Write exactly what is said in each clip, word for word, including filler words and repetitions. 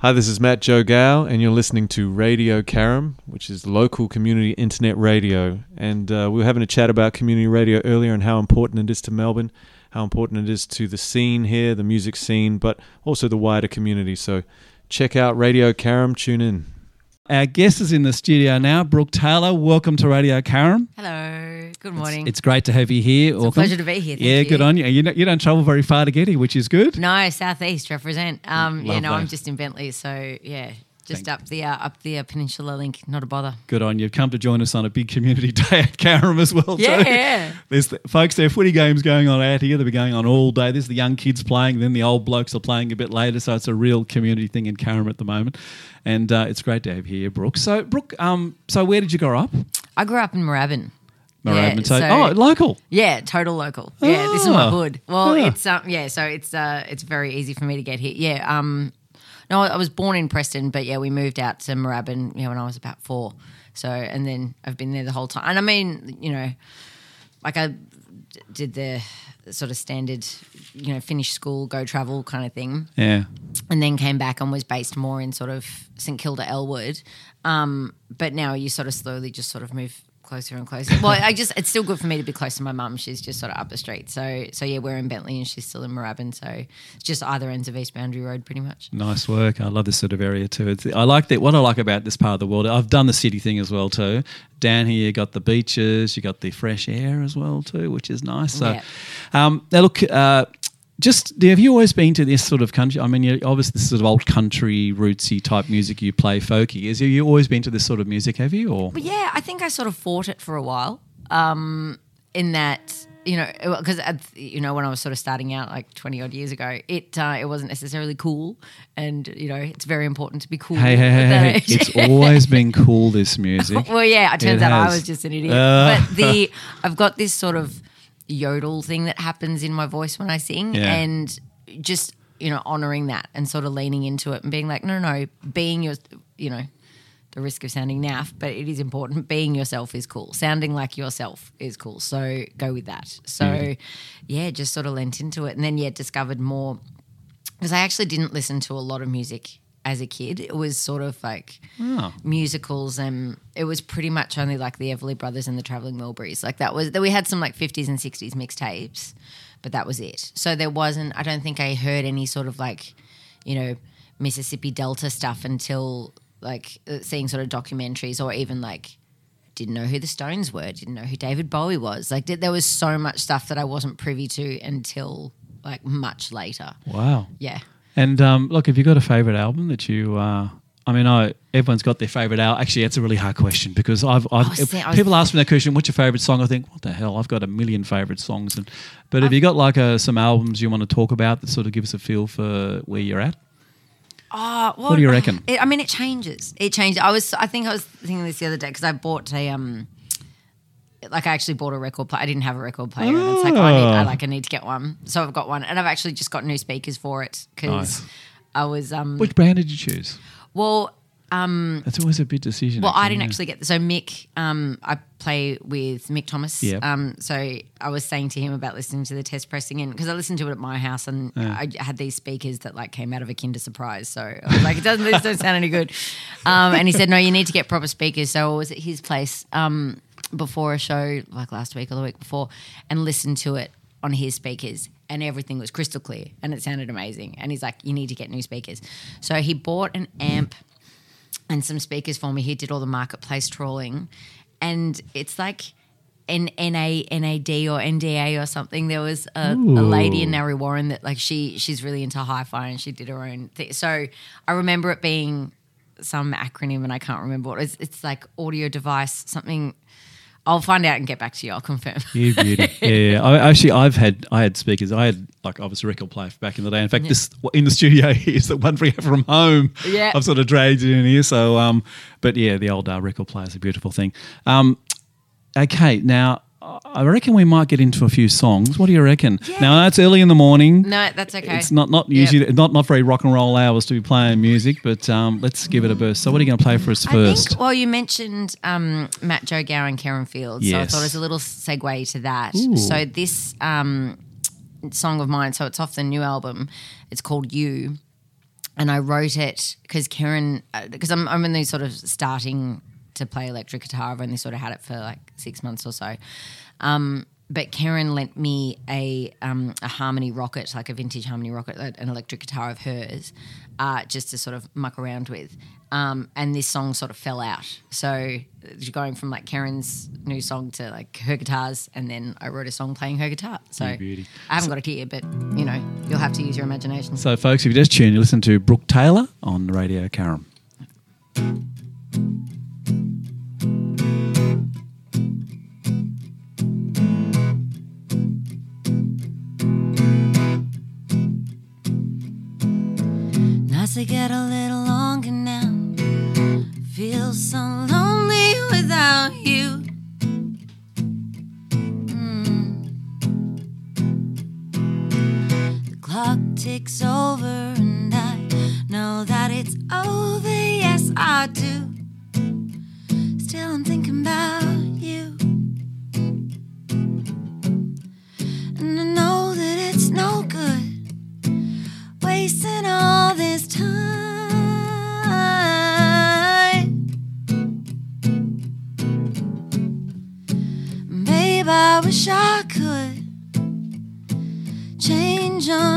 Hi, this is Matt Joe Gow, and you're listening to Radio Carrum, which is local community internet radio. And uh, we were having a chat about community radio earlier and how important it is to Melbourne, how important it is to the scene here, the music scene, but also the wider community. So check out Radio Carrum, tune in. Our guest is in the studio now, Brooke Taylor. Welcome to Radio Carrum. Hello, good morning. It's, it's great to have you here. It's a pleasure to be here. Thank yeah, you. good on you. You don't, you don't travel very far to get here, which is good. No, southeast represent. Um, yeah, no, Lovely. I'm just in Bentley, so yeah, just Thank up the uh, up the uh, Peninsula Link. Not a bother. Good on you. You've come to join us on a big community day at Carrum as well. Yeah, too. yeah. There's the, folks, there are footy games going on out here. They'll be going on all day. There's the young kids playing, then the old blokes are playing a bit later. So it's a real community thing in Carrum at the moment. And uh, it's great to have you here, Brooke. So, Brooke, um, so where did you grow up? I grew up in Moorabbin. Moorabbin. Yeah, so, so, oh, local. Yeah, total local. Yeah, this is my Oh. hood. Well, Yeah. it's um, yeah, so it's uh, it's very easy for me to get here. Yeah, um, no, I was born in Preston, but yeah, we moved out to Moorabbin, you know, when I was about four. So, and then I've been there the whole time. And I mean, you know, like I d- did the sort of standard, you know, finish school, go travel kind of thing. Yeah. And then came back and was based more in sort of St Kilda, Elwood. Um, but now you sort of slowly just sort of move closer and closer. Well, I just it's still good for me to be close to my mum. She's just sort of up the street. So so yeah, we're in Bentley and she's still in Moorabbin. So it's just either ends of East Boundary Road pretty much. Nice work. I love this sort of area too. It's, I like that. What I like about this part of the world, I've done the city thing as well too. Down here, you got the beaches, you got the fresh air as well too, which is nice. So, Yeah. um, now look, uh, just have you always been to this sort of country? I mean, you obviously this sort of old country rootsy type music you play, folky. Is have you always been to this sort of music? Have you or? But yeah, I think I sort of fought it for a while. Um, in that. You know, because you know when I was sort of starting out like twenty odd years ago, it uh, it wasn't necessarily cool, and you know it's very important to be cool. Hey, hey, at hey, that hey! age. It's always been cool. This music. Well, yeah, it turns It out I has. was just an idiot. Uh. But the I've got this sort of yodel thing that happens in my voice when I sing, Yeah. and just you know honoring that and sort of leaning into it and being like, no, no, no, being your, you know. The risk of sounding naff, but it is important. Being yourself is cool. Sounding like yourself is cool. So go with that. So, Mm. yeah, just sort of lent into it. And then, yeah, discovered more because I actually didn't listen to a lot of music as a kid. It was sort of like Oh. musicals and it was pretty much only like the Everly Brothers and the Travelling Wilburys. Like that was, we had some like fifties and sixties mixtapes, but that was it. So there wasn't, I don't think I heard any sort of like, you know, Mississippi Delta stuff until like uh, seeing sort of documentaries or even like didn't know who the Stones were, didn't know who David Bowie was. Like did, there was so much stuff that I wasn't privy to until like much later. Wow. Yeah. And um, look, have you got a favourite album that you? Uh, I mean, I everyone's got their favourite album. Actually, that's a really hard question because I've, I've was saying- I was- people ask me that question. What's your favourite song? I think, what the hell? I've got a million favourite songs. And but have you got like a, some albums you want to talk about that sort of give us a feel for where you're at? Oh, well, What do you reckon? It, I mean, it changes. It changes. I was, I think I was thinking this the other day because I bought a, um, like I actually bought a record player. I didn't have a record player, and it's like oh, I need, I like I need to get one. So I've got one, and I've actually just got new speakers for it because Nice. I was, um, Which brand did you choose? well, um, That's always a big decision. well, I didn't yeah. actually get so Mick. Um, I play with Mick Thomas. Yep. Um, so I was saying to him about listening to the test pressing in because I listened to it at my house and I had these speakers that like came out of a Kinder Surprise. So I was like, it doesn't, this doesn't sound any good. Um, and he said, no, you need to get proper speakers. So I was at his place um, before a show, like last week or the week before, and listened to it on his speakers. And everything was crystal clear and it sounded amazing. And he's like, you need to get new speakers. So he bought an amp and some speakers for me. He did all the marketplace trawling, and it's like an N A N A D or N D A or something. There was a, a lady in Narre Warren that like she she's really into hi-fi and she did her own thing. So I remember it being some acronym and I can't remember what it is. It's like audio device something. I'll find out and get back to you. I'll confirm. You beauty. Yeah, yeah. I, actually, I've had I had speakers. I had like I was a record player back in the day. In fact, Yeah. this in the studio here is the one we have from home. Yeah. I've sort of dragged it in here. So, um, but yeah, the old uh, record player is a beautiful thing. Um, okay, now I reckon we might get into a few songs. What do you reckon? Yeah. Now it's early in the morning. No, that's okay. It's not not Yep. usually not not very rock and roll hours to be playing music, but um, let's give it a burst. So, what are you going to play for us I first? think, well, you mentioned um, Matt Joe Gow and Karen Fields, so I Yes. thought it was a little segue to that. Ooh. So this um, song of mine, so it's off the new album. It's called You. and I wrote it because Karen, because I'm I'm only sort of starting to play electric guitar. I've only sort of had it for like six months or so. Um, but Karen lent me a um, a Harmony Rocket, like a vintage Harmony Rocket, an electric guitar of hers, uh, just to sort of muck around with. Um, and this song sort of fell out. So going from like Karen's new song to like her guitars, and then I wrote a song playing her guitar. So You beauty. I haven't got it here, but you know, you'll have to use your imagination. So, folks, if you just tune, you listen to Brooke Taylor on Radio Karam. Nights I get a little longer now. Feel so lonely without you. Mm. The clock ticks over and I know that it's over. Yes, I do. Still, I'm thinking about you. And I know that it's no good wasting all this time. Babe, I wish I could change your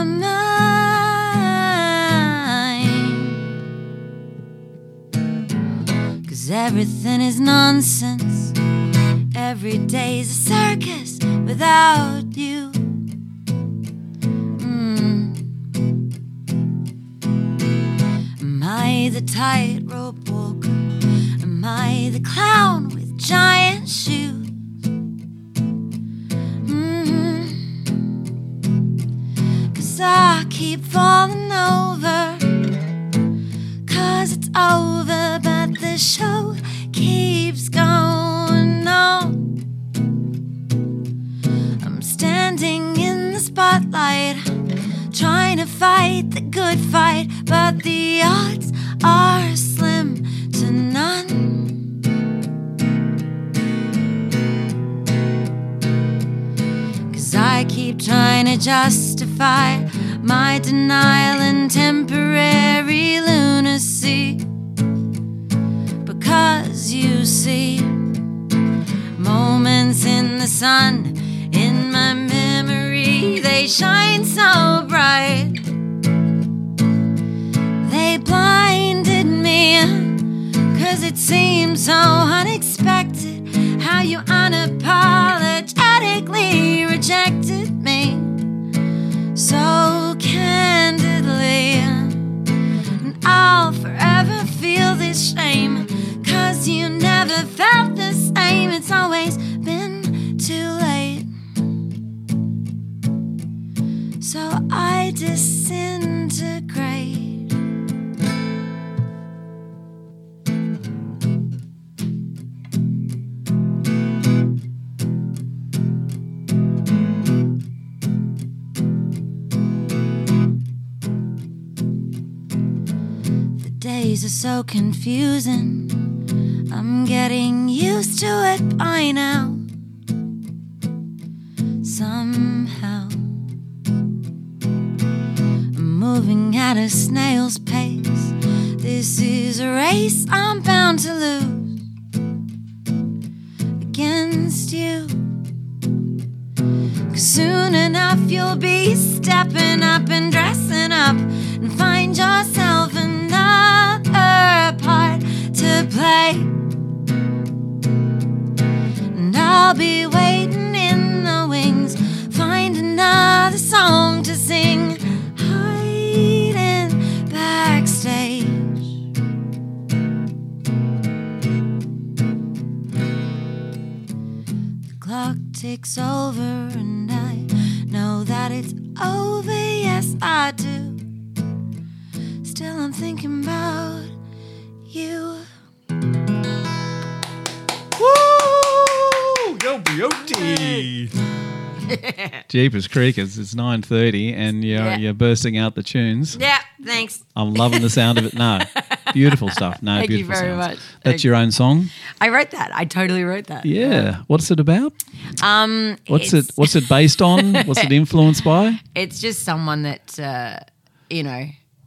mind. 'Cause everything is nonsense. Every day's a circus without you. Am I the tightrope walker? Am I the clown with giant shoes? Mm-hmm. 'Cause I keep falling over. 'Cause it's over, but the show keeps going on. I'm standing in the spotlight, trying to fight the good fight, but the odds are slim to none. 'Cause I keep trying to justify my denial and temporary lunacy. Because you see, moments in the sun, in my memory, they shine so bright. They blinded me, 'cause it seemed so unexpected how you unapologetically rejected me so candidly. And I'll forever feel this shame, 'cause you never felt the same. It's always been too late. So I disintegrate. The days are so confusing. I'm getting used to it by now. Somehow I'm moving at a snail's pace. This is a race I'm bound to lose against you. 'Cause soon enough you'll be stepping up and dressing up and find yourself another part to play. And I'll be waiting in the wings, find another song to sing, hiding backstage. The clock ticks over and I know that it's over. Yes, I do. Still, I'm thinking about you. Woo! Yo, beauty! Jeepers Creekers, it's nine thirty and you're, Yeah. you're bursting out the tunes. Yeah, thanks. I'm loving the sound of it. No, beautiful stuff. No, Thank you beautiful very sounds. much. That's Thank your own song? I wrote that. I totally wrote that. Yeah. What's it about? Um, What's it's, it What's it based on? What's it influenced by? It's just someone that, uh, you know,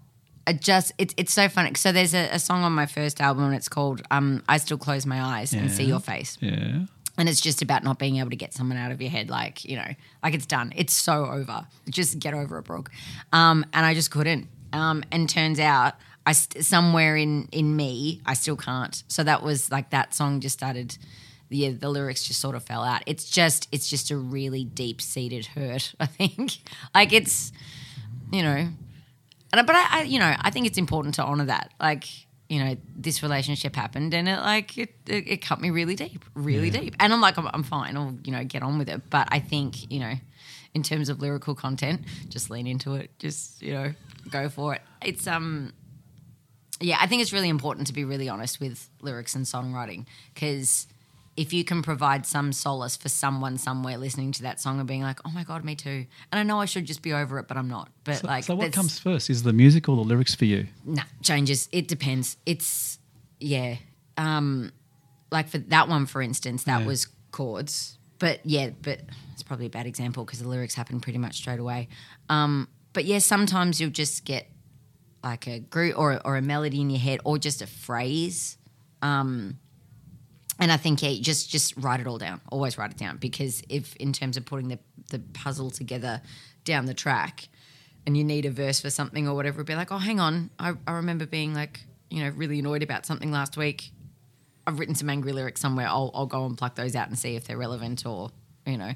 I just it's it's so funny. So there's a, a song on my first album and it's called um, I Still Close My Eyes and See Your Face. Yeah. And it's just about not being able to get someone out of your head, like, you know, like it's done. It's so over. Just get over it, Brooke. Um, and I just couldn't. Um, and turns out I st- somewhere in, in me, I still can't. So that was like that song just started, yeah, the lyrics just sort of fell out. It's just it's just a really deep-seated hurt, I think. Like it's, you know, and but I, I you know, I think it's important to honour that. Like, you know, this relationship happened and it like it it, it cut me really deep, really yeah. deep. And I'm like, I'm, I'm fine. I'll, you know, get on with it. But I think, you know, in terms of lyrical content, just lean into it. Just, you know, go for it. It's um, yeah, I think it's really important to be really honest with lyrics and songwriting because if you can provide some solace for someone somewhere listening to that song and being like, oh my God, me too. And I know I should just be over it, but I'm not. But so, like, so what comes first? Is the music or the lyrics for you? Nah, changes. It depends. It's, yeah. Um, like for that one, for instance, that yeah. was chords. But yeah, but it's probably a bad example because the lyrics happen pretty much straight away. Um, but yeah, sometimes you'll just get like a groove or, or a melody in your head or just a phrase. Um, And I think, yeah, just just write it all down. Always write it down because if in terms of putting the, the puzzle together down the track and you need a verse for something or whatever, be like, oh, hang on. I, I remember being like, you know, really annoyed about something last week. I've written some angry lyrics somewhere. I'll, I'll go and pluck those out and see if they're relevant or, you know.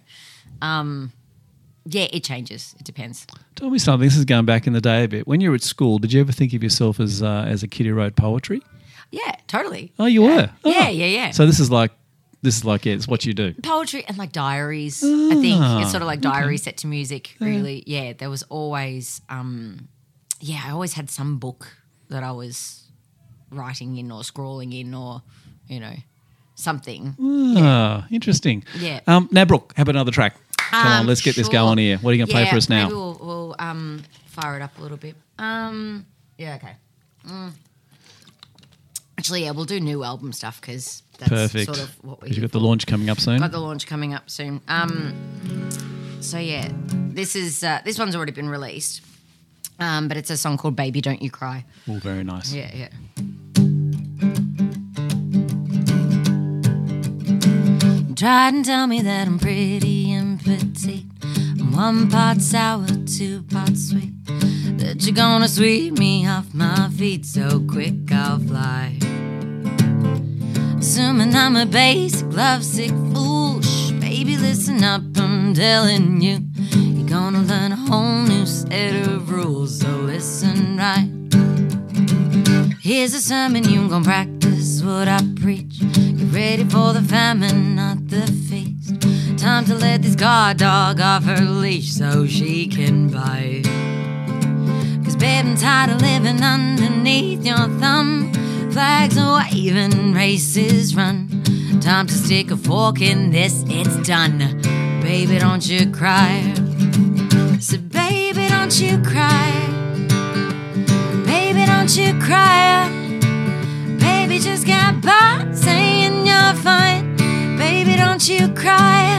Um, yeah, it changes. It depends. Tell me something. This is going back in the day a bit. When you were at school, did you ever think of yourself as uh, as a kid who wrote poetry? Yeah, totally. Oh, you yeah. were? Oh. Yeah, yeah, yeah. So this is like, this is like, yeah, it's what you do. Poetry and like diaries. Ah, I think it's sort of like diary okay. set to music, really. Yeah, yeah there was always, um, yeah, I always had some book that I was writing in or scrawling in or, you know, something. Ah, yeah. interesting. Yeah. Um, now, Brooke, how about another track? Come um, on, let's get sure. this going here. What are you going to yeah, play for us now? Maybe we'll, we'll um, fire it up a little bit. Um, yeah, okay. Mm. Actually, yeah, we'll do new album stuff because that's Perfect. sort of what we're You've here got the for. launch coming up soon. Got the launch coming up soon. Um, so yeah, this is uh, this one's already been released, um, but it's a song called "Baby Don't You Cry." Oh, very nice. Yeah, yeah. You tried and tell me that I'm pretty and petite. I'm one part sour, two parts sweet. That you're gonna sweep me off my feet so quick I'll fly. Assuming I'm a basic, lovesick fool. Shh, baby, listen up, I'm telling you. You're gonna learn a whole new set of rules, so listen right. Here's a sermon, you gon' practice what I preach. Get ready for the famine, not the feast. Time to let this guard dog off her leash so she can bite. Cause babe, I'm tired of living underneath your thumb. Flags are waving, races run. Time to stick a fork in this, it's done. Baby, don't you cry. So baby, don't you cry. Baby, don't you cry. Baby, just get by saying you're fine. Baby, don't you cry.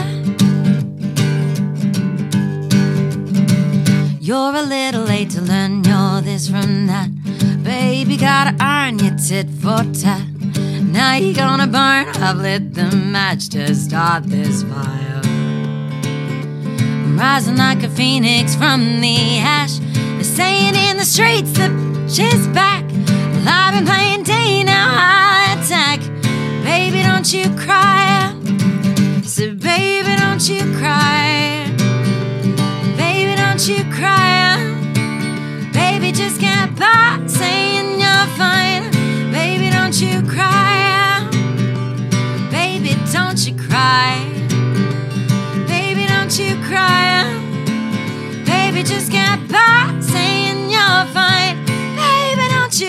You're a little late to learn you're this from that. Baby, gotta earn your tit for tat. Now you're gonna burn. I've lit the match to start this fire. I'm rising like a phoenix from the ash. They're saying in the streets that she's back. Well, I've been playing day, now I attack. Baby, don't you cry. So baby, don't you cry. Baby, don't you cry. Baby, just get by saying you're fine. Baby, don't you cry. Baby, don't you cry. Baby, don't you cry. Baby, just get by saying you're fine. Baby, don't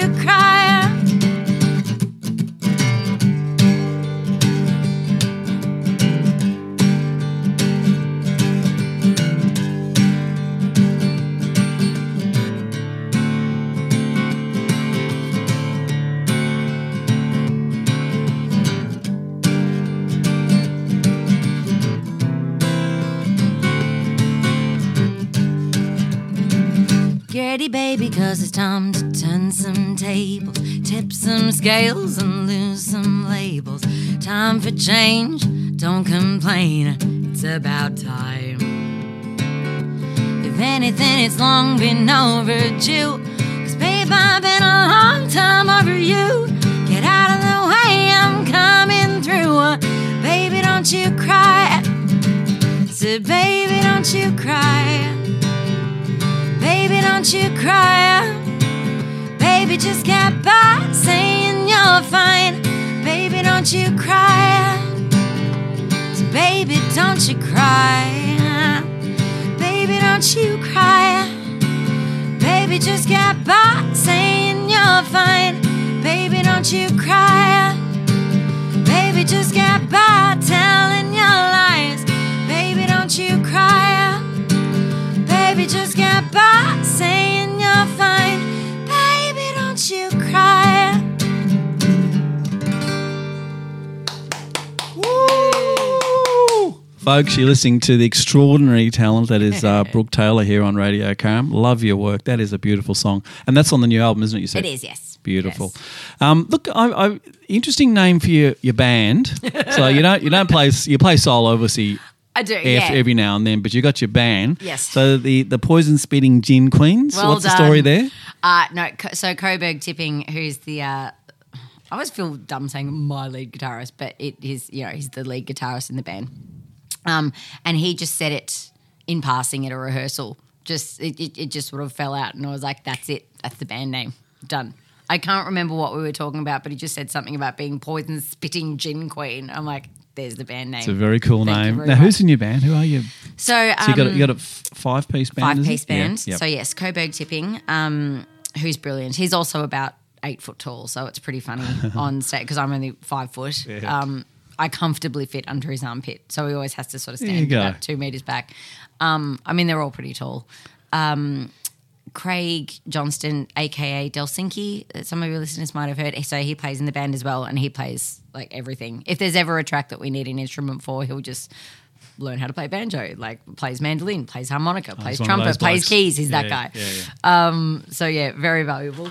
baby, 'cause it's time to turn some tables, tip some scales and lose some labels. Time for change, don't complain, it's about time. If anything, it's long been overdue, 'cause babe, I've been a long time over you. Get out of the way, I'm coming through. Baby, don't you cry. Said, baby, don't you cry. Baby, don't you cry. Baby, just get by saying you're fine. Baby, don't you cry. So baby, don't you cry. Baby, don't you cry. Baby, just get by saying you're fine. Baby, don't you cry. Baby, just get by telling your lies. Baby, don't you cry. Baby, just get by saying you're fine. Baby, don't you cry. Woo! Folks, you're listening to the extraordinary talent that is uh, Brooke Taylor here on Radio Caram. Love your work. That is a beautiful song. And that's on the new album, isn't it, you said? It is, yes. Beautiful. Yes. Um, look, I, I, interesting name for your, your band. So you don't you don't play you play solo, obviously. I do, every, yeah. every now and then, but you got your band. Yes. So the the poison spitting gin queens. Well What's done. the story there? Uh, no, Co- so Coburg Tipping, who's the, uh, I always feel dumb saying my lead guitarist, but it is, you know, he's the lead guitarist in the band. Um, and he just said it in passing at a rehearsal. Just it, it, it just sort of fell out, and I was like, that's it. That's the band name. Done. I can't remember what we were talking about, but he just said something about being poison spitting gin queen. I'm like, there's the band name. It's a very cool Thank you name. very Now, much. who's in your band? Who are you? So, um, So you got a, you got a f- five piece band. five is piece it? Yeah, band. yep. So yes, Coburg Tipping, um, who's brilliant. He's also about eight foot tall, so it's pretty funny on stage because I'm only five foot. Yeah. Um, I comfortably fit under his armpit, so he always has to sort of There you stand go. about two meters back. Um, I mean, they're all pretty tall. Um, Craig Johnston, aka Delsinki, that some of your listeners might have heard. So he plays in the band as well, and he plays like everything. If there's ever a track that we need an instrument for, he'll just learn how to play banjo, like plays mandolin, plays harmonica, plays he's one of those trumpet, plays blokes. keys. He's Yeah, that guy. yeah, yeah. Um, so yeah, very valuable.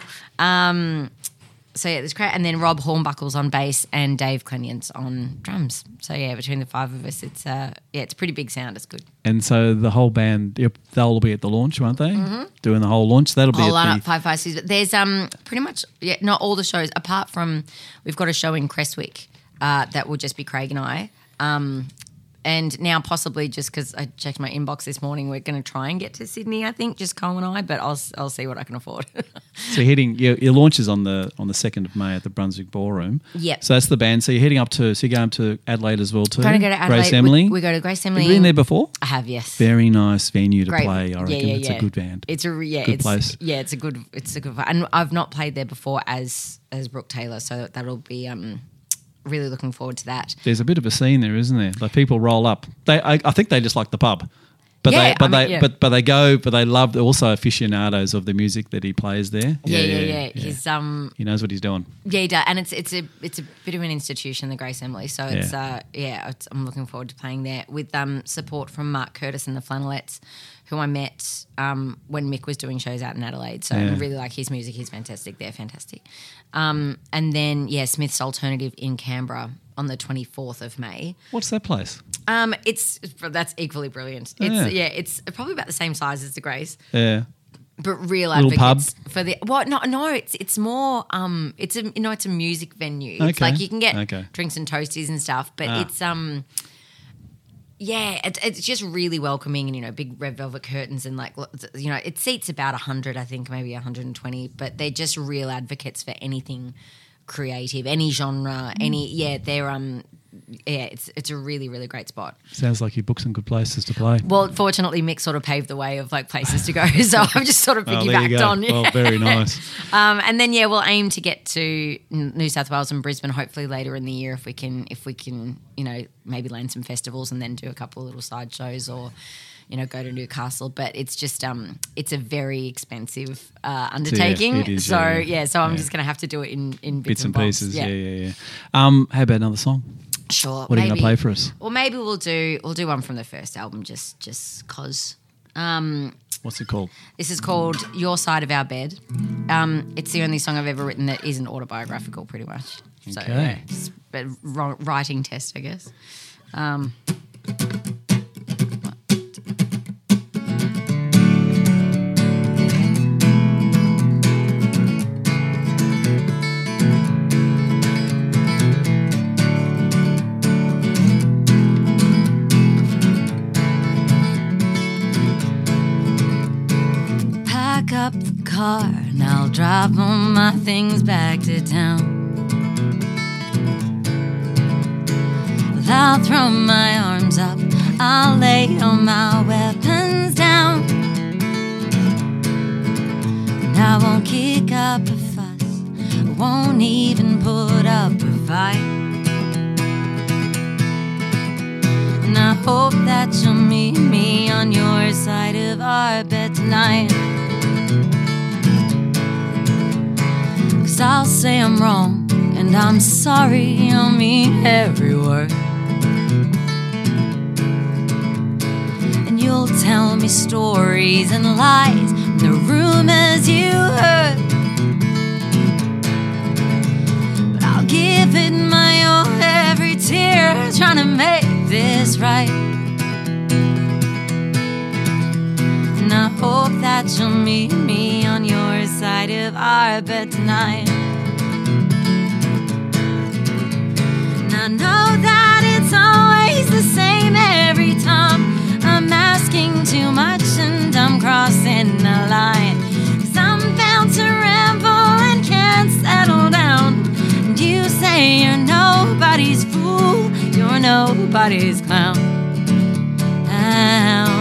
Um, so yeah, there's great. And then Rob Hornbuckle's on bass and Dave Clenyon's on drums. So yeah, between the five of us, it's uh, yeah, it's a pretty big sound. It's good. And so the whole band, yep, they'll be at the launch, won't they? Mm-hmm. Doing the whole launch. That'll be Whole at lineup, the five five six. But there's um pretty much yeah, not all the shows apart from we've got a show in Creswick uh, that will just be Craig and I. Um, and now possibly just because I checked my inbox this morning, we're going to try and get to Sydney. I think just Cole and I, but I'll I'll see what I can afford. So you're heading your, your launch is on the on the second of May at the Brunswick Ballroom. Yep. So that's the band. So you're heading up to so you're going to Adelaide as well too. Going to go to Adelaide. Grace Emily. We, we go to Grace Emily. Have you been there before? I have, yes. Very nice venue to Great. play. I reckon yeah, yeah, it's yeah. a good band. It's a re- yeah, Good it's, place. Yeah, it's a good it's a good and I've not played there before as as Brooke Taylor, so that'll be um really looking forward to that. There's a bit of a scene there, isn't there? Like people roll up. They, I, I think they just like the pub, but Yeah, they, but I mean, they, yeah. but but they go, but they love. They're also aficionados of the music that he plays there. Yeah, yeah, yeah. He's um He knows what he's doing. yeah, he does. And it's it's a it's a bit of an institution, the Grace Emily. So it's Yeah. uh yeah, it's, I'm looking forward to playing there with um support from Mark Curtis and the Flannelettes, who I met um when Mick was doing shows out in Adelaide. So Yeah. I really like his music. He's fantastic. They're fantastic. Um and then yeah, Smith's Alternative in Canberra on the twenty-fourth of May. What's that place? Um, it's that's equally brilliant. It's Yeah. yeah, it's probably about the same size as the Grace, Yeah. but real Little advocates for the what? No, no, it's it's more. Um, it's a you know it's a music venue. It's Okay. like you can get Okay. drinks and toasties and stuff, but Ah. it's um. Yeah, it's, it's just really welcoming and, you know, big red velvet curtains and, like, you know, it seats about one hundred, I think, maybe one hundred twenty, but they're just real advocates for anything creative, any genre, any, yeah, they're, um, yeah, it's it's a really, really great spot. Sounds like you booked some good places to play. Well, fortunately, Mick sort of paved the way of, like, places to go, so I've just sort of Oh, there you piggybacked go. on. Well, very nice. Um, and then yeah, we'll aim to get to New South Wales and Brisbane hopefully later in the year if we can, if we can, you know, maybe land some festivals and then do a couple of little side shows or, you know, go to Newcastle. But it's just um, it's a very expensive uh, undertaking. it is, so yeah, yeah, yeah. so I'm Yeah. just going to have to do it in in bits, Bits and bobs. pieces. Yeah, yeah, yeah. Um, how about another song? Sure. What are you maybe- going to play for us? Well, maybe we'll do we'll do one from the first album, just just cause. Um, What's it called? This is called Your Side of Our Bed. Um, it's the only song I've ever written that isn't autobiographical, pretty much. So, Okay. yeah, it's a ri- writing test, I guess. Um, Pack up the car and I'll drive all my things back to town. I'll throw my arms up, I'll lay all my weapons down. And I won't kick up a fuss, I won't even put up a fight. And I hope that you'll meet me on your side of our bed tonight. 'Cause I'll say I'm wrong, and I'm sorry, I'll mean every word. And you'll tell me stories and lies, and the rumors you heard. But I'll give it my all, every tear, trying to make this right. And I hope that you'll meet me on your side of our bed tonight. And I know that it's always the same every time. I'm asking too much and I'm crossing the line. 'Cause I'm bound to ramble and can't settle down. And you say you're nobody's fool, you're nobody's clown. Ow.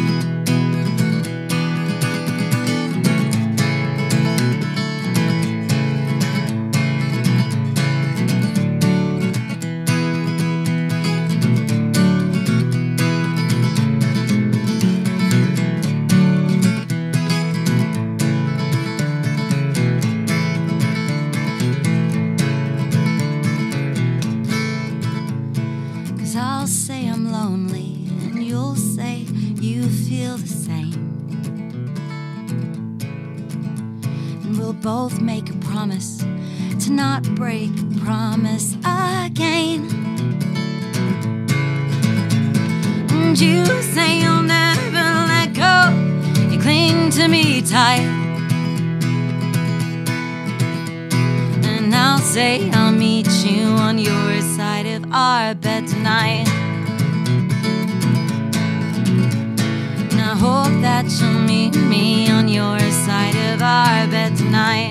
I'll say I'm lonely and you'll say you feel the same. And we'll both make a promise to not break a promise again. And you say you'll never let go, you cling to me tight. And I'll say I'll meet you on your side of our bed tonight. And I hope that you'll meet me on your side of our bed tonight.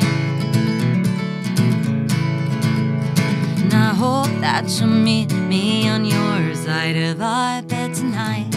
And I hope that you'll meet me on your side of our bed tonight.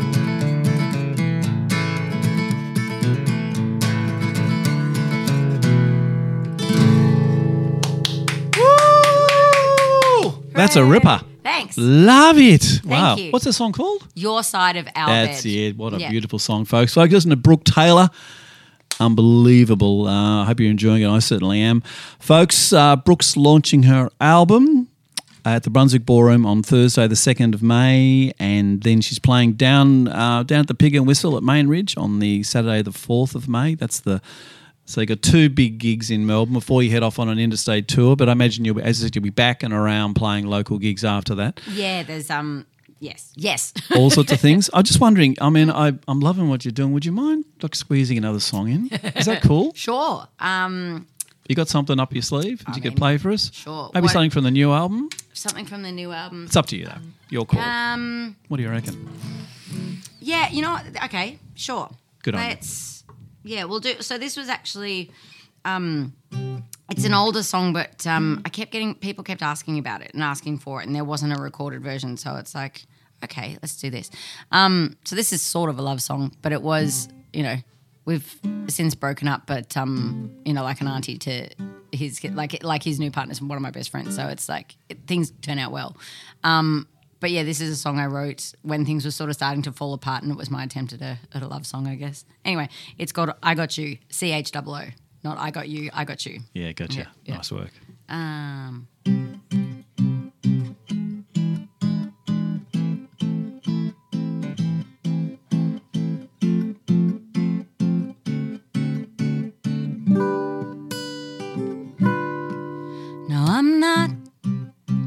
That's a ripper. Thanks. Love it. Wow. you. What's the song called? Your Side of Our That's Bed. it. What a Yeah. beautiful song, folks. So, listen to Brooke Taylor. Unbelievable. Uh, I hope you're enjoying it. I certainly am. Folks, uh, Brooke's launching her album at the Brunswick Ballroom on Thursday, the second of May, and then she's playing down uh, down at the Pig and Whistle at Main Ridge on the Saturday, the fourth of May. That's the So you got two big gigs in Melbourne before you head off on an interstate tour. But I imagine you'll, be, as I said, you'll be back and around playing local gigs after that. Yeah, there's um, yes, yes. All sorts of things. I'm just wondering. I mean, I, I'm loving what you're doing. Would you mind like squeezing another song in? Is that cool? Sure. Um, You got something up your sleeve that I you could mean, play for us? sure. Maybe What- something from the new album. something from the new album. It's up to you though. Your call. Um, What do you reckon? yeah, you know what? Okay, sure. Good on you. Let's, yeah, we'll do. So this was actually, um, it's an older song, but um, I kept getting, people kept asking about it and asking for it, and there wasn't a recorded version. So it's like, okay, let's do this. Um, so this is sort of a love song, but it was, you know, we've since broken up, but um, you know, like an auntie to his like like his new partner's one of my best friends. So it's like it, things turn out well. Um, but yeah, this is a song I wrote when things were sort of starting to fall apart, and it was my attempt at a at a love song, I guess. Anyway, it's called "I Got You," C H O O, not "I Got You," I Got You. Yeah, gotcha. Yeah, yeah. Nice work. Um,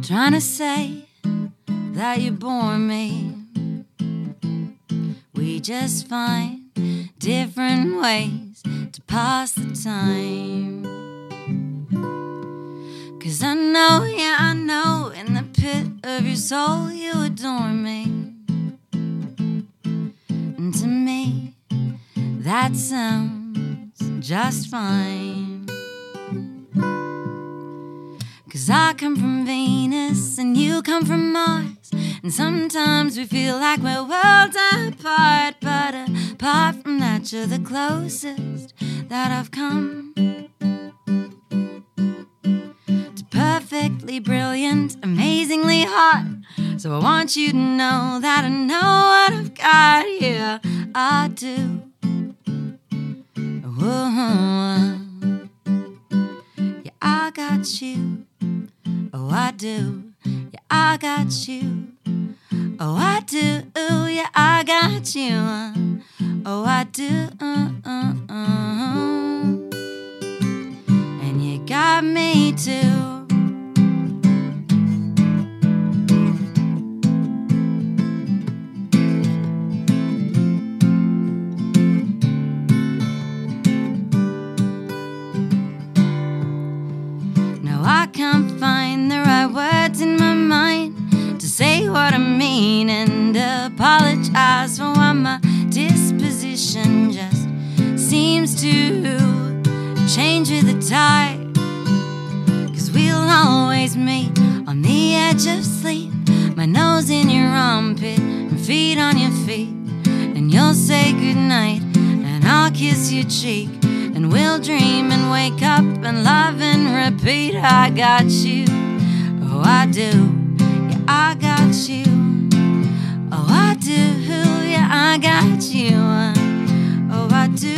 trying to say that you bore me. We just find different ways to pass the time. 'Cause I know, yeah, I know, in the pit of your soul you adore me. And to me, that sounds just fine. 'Cause I come from Venus and you come from Mars, and sometimes we feel like we're worlds apart. But apart from that, you're the closest that I've come to perfectly brilliant, amazingly hot. So I want you to know that I know what I've got. Yeah, I do. Whoa. Yeah, I got you. Oh, I do. Yeah, I got you. Oh, I do. Yeah, I got you. Oh, I do. Uh, uh, uh. And you got me too. I can't find the right words in my mind to say what I mean and apologize for why my disposition just seems to change with the tide. 'Cause we'll always meet on the edge of sleep, my nose in your armpit and feet on your feet. And you'll say goodnight and I'll kiss your cheek, and we'll dream and wake up and love and repeat. I got you, oh I do, yeah I got you. Oh I do, yeah I got you. Oh I do,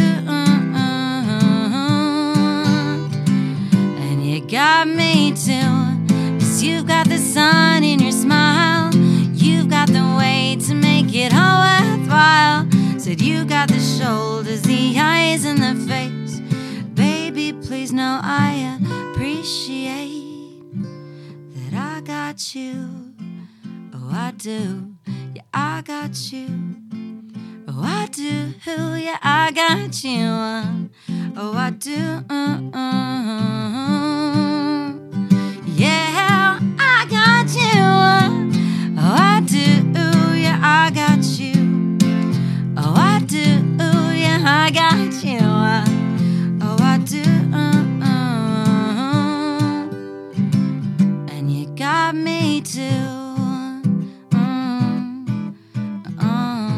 and you got me too. 'Cause you've got the sun in your smile, you've got the way to make it all worthwhile. Said you got the shoulders, the eyes and the face. Baby, please know I appreciate that I got you. Oh, I do. Yeah, I got you. Oh, I do. Yeah, I got you. Oh, I do. Yeah, I got you. Oh, I do. Yeah, I got you. Oh, I do. Yeah, I got you. Oh, I do, uh, uh, and you got me too. Mm, uh.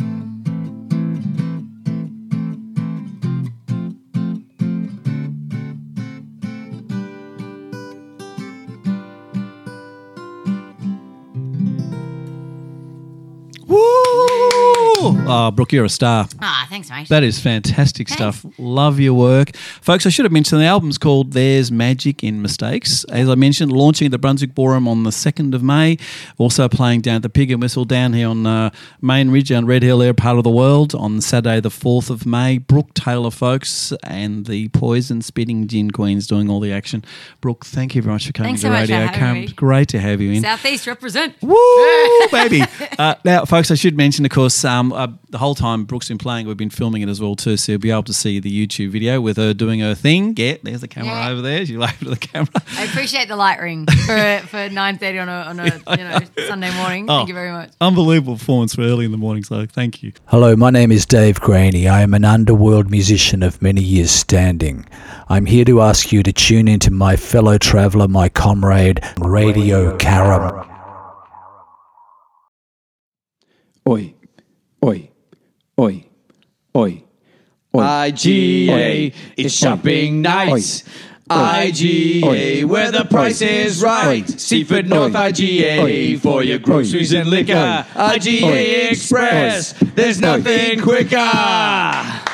Woo! Oh, Brooke, you're a star. Ah, thanks, mate. That is fantastic Thanks. stuff. Love your work. Folks, I should have mentioned the album's called There's Magic in Mistakes. As I mentioned, launching at the Brunswick Ballroom on the second of May. Also playing down at the Pig and Whistle down here on uh, Main Ridge on Red Hill, there, part of the world, on Saturday the fourth of May. Brooke Taylor, folks, and the Poison Spitting Gin Queens doing all the action. Brooke, thank you very much for coming Thanks to so much for Radio having Karen. me. Great to have you in. Southeast represent. Woo, baby. Uh, now, folks, I should mention, of course, um, uh, the whole time Brooke's been playing, we've been filming it as well too, so you'll be able to see the YouTube video with her doing her thing. Yeah, there's the camera Yeah. over there. She waved to the camera. I appreciate the light ring for for nine thirty on a on a you know Sunday morning. Oh. Thank you very much. Unbelievable performance for early in the morning, so thank you. Hello, my name is Dave Graney. I am an underworld musician of many years standing. I'm here to ask you to tune into my fellow traveller, my comrade, Radio Karam. Oi, oi, oi, oi, oi. I G A, it's shopping nights. I G A, where the price is right. Seaford North I G A, for your groceries and liquor. I G A Express, there's nothing quicker.